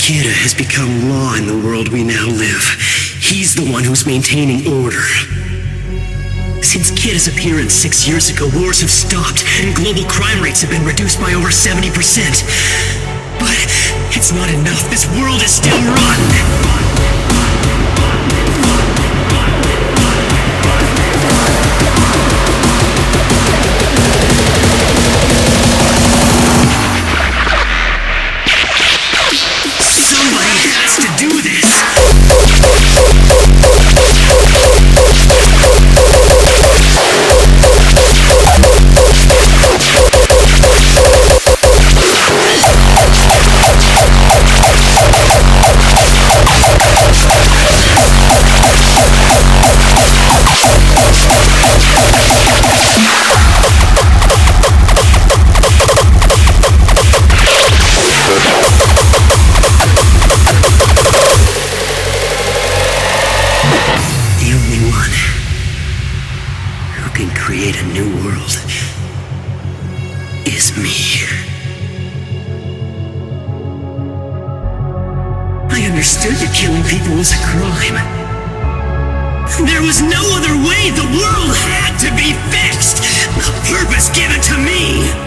Kira has become law in the world we now live. He's the one who's maintaining order. Since Kira's appearance 6 years ago, wars have stopped, and global crime rates have been reduced by over 70%. But it's not enough. This world is still rotten. Create a new world is me. I understood that killing people was a crime. There was no other way. The world had to be fixed. A purpose given to me.